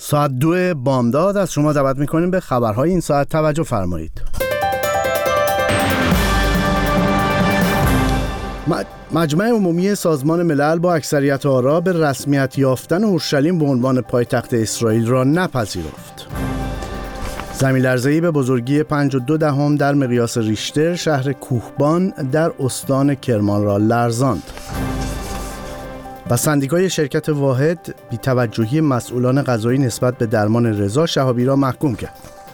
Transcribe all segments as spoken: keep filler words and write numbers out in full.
ساعت دو بامداد از شما دعوت میکنیم به خبرهای این ساعت توجه فرمایید. مجمع عمومی سازمان ملل با اکثریت آرا به رسمیت یافتن اورشلیم به عنوان پایتخت اسرائیل را نپذیرفت. زمین‌لرزه‌ای به بزرگی پنج و دو دهم در مقیاس ریشتر شهر کوهبان در استان کرمان را لرزاند. و سندیکای شرکت واحد بی‌توجهی مسئولان قضایی نسبت به درمان رضا شهابی را محکوم کرد.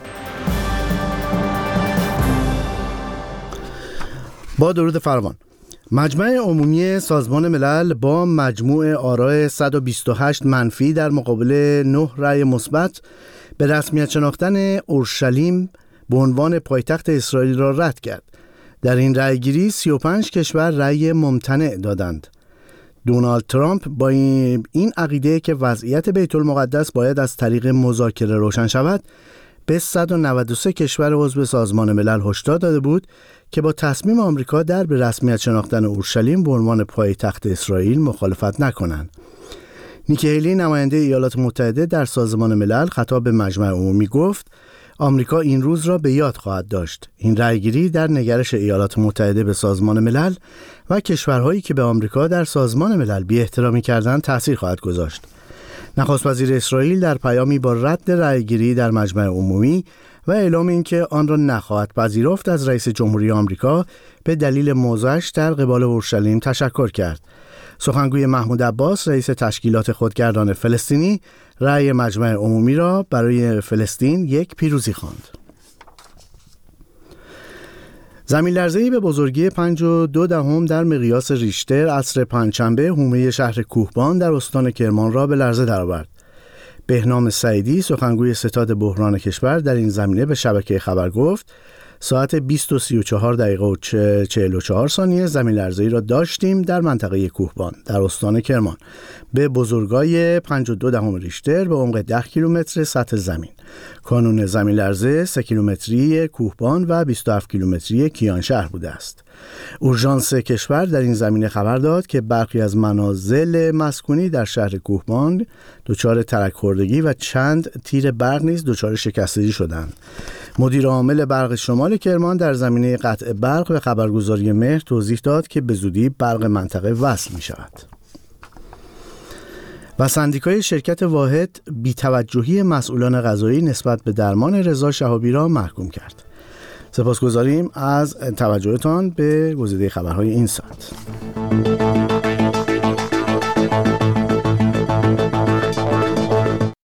با درود فراوان، مجمع عمومی سازمان ملل با مجموع آراء صد و بیست و هشت منفی در مقابل نه رأی مثبت به رسمیت شناختن اورشلیم به عنوان پایتخت اسرائیل را رد کرد. در این رأیگیری سی و پنج کشور رأی ممتنع دادند. دونالد ترامپ با این عقیده که وضعیت بیت المقدس باید از طریق مذاکره روشن شود، به صد و نود و سه کشور عضو سازمان ملل هشدار داده بود که با تصمیم آمریکا در به رسمیت شناختن اورشلیم به عنوان پایتخت اسرائیل مخالفت نکنند. نیکی هیلی، نماینده ایالات متحده در سازمان ملل، خطاب به مجمع عمومی گفت آمریکا این روز را به یاد خواهد داشت. این رأیگیری در نگرش ایالات متحده به سازمان ملل و کشورهایی که به آمریکا در سازمان ملل بی احترامی کردند تأثیر خواهد گذاشت. نخست وزیر اسرائیل در پیامی با رد رأیگیری در مجمع عمومی و اعلام اینکه آن را نخواهد پذیرفت از رئیس جمهوری آمریکا به دلیل موضعش در قبال اورشلیم تشکر کرد. سخنگوی محمود عباس، رئیس تشکیلات خودگردان فلسطینی، رأی مجمع عمومی را برای فلسطین یک پیروزی خواند. زمین‌لرزه‌ای به بزرگی پنج و دو دهم در مقیاس ریشتر عصر پنجشنبه حومه شهر کوهبان در استان کرمان را به لرزه درآورد. بهنام سعیدی، سخنگوی ستاد بحران کشور، در این زمینه به شبکه خبر گفت ساعت بیست و سی و چهار دقیقه و چهل و چهار ثانیه زمین لرزه‌ای را داشتیم در منطقه کوهبان در استان کرمان به بزرگای پنج و دو دهم ریشتر به عمق ده کیلومتر سطح زمین. کانون زمین لرزه سه کیلومتری کوهبان و بیست و هفت کیلومتری کیانشهر بوده است. اورژانس کشور در این زمینه خبر داد که برخی از منازل مسکونی در شهر کوهبان دچار ترک خوردگی و چند تیر برق نیز دچار شکستگی شدند. مدیر عامل برق شمال کرمان در زمینه قطع برق به خبرگزاری مهر توضیح داد که به زودی برق منطقه وصل می شود. و سندیکای شرکت واحد بی‌توجهی مسئولان قضایی نسبت به درمان رضا شهابی را محکوم کرد. سپاسگزاریم از توجهتان به گزیده خبرهای این ساعت.